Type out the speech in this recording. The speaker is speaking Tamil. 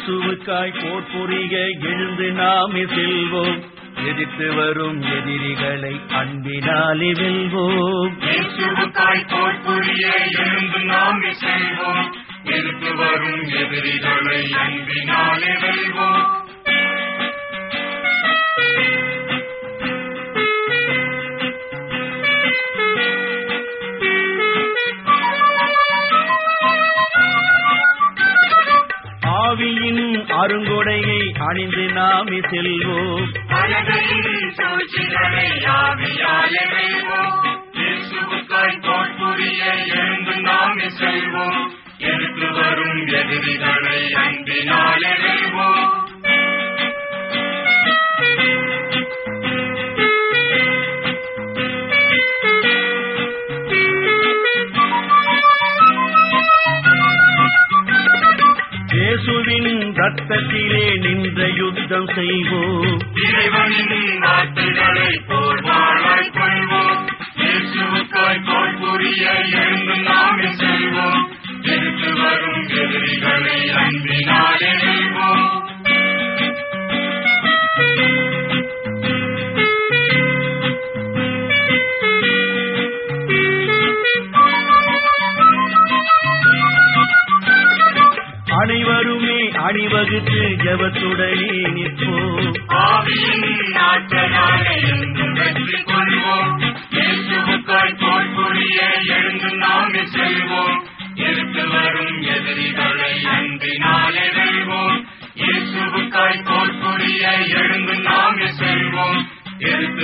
இயேசுவுக்காய் போர் புரிய எழுந்து நாமே செல்வோம். எதிர்த்து வரும் எதிரிகளை அன்பினாலே வெல்வோம். இயேசுவுக்காய் போர் புரிய எழுந்து நாமே செல்வோம். எதிர்த்து வரும் எதிரிகளை அன்பினாலே வெல்வோம். ஆவியின் அருங்கொடையை அணிந்து நாமே செல்வோம். இயேசுவுக்காய் போர் புரிய எழுந்து நாமே செல்வோம். எதிர்த்து வரும் எதிரிகளை அன்பினாலே வெல்வோம். இயேசுவின் ரத்தத்திலே நின்ற யுத்தம் செய்வோம். இறைவனின் வார்த்தைகளை போர் வாழாய் கொள்வோம். இயேசுவுக்காய் போர் புரிய எழுந்து நாமே செல்வோம். எதிர்த்து வரும் எதிரிகளை அன்பினாலே வெல்வோம். அனைவருமே அணிவகுத்து ஜெபத்துடனே நிற்போம். ஆவியின் ஆற்றலாலே என்றும் வெற்றி கொள்வோம். இயேசுவுக்காய் போர் புரிய எழுந்து நாமே செல்வோம். எதிர்த்து வரும் எதிரிகளை அன்பினாலே வெல்வோம். இயேசுவுக்காய் போர் புரிய எழுந்து நாமே செல்வோம்.